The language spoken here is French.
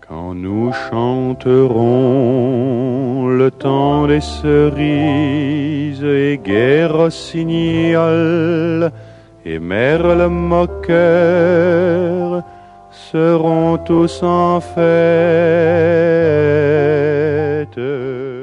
Quand nous chanterons le temps des cerises et gai rossignol et merle moqueur seront tous en fête.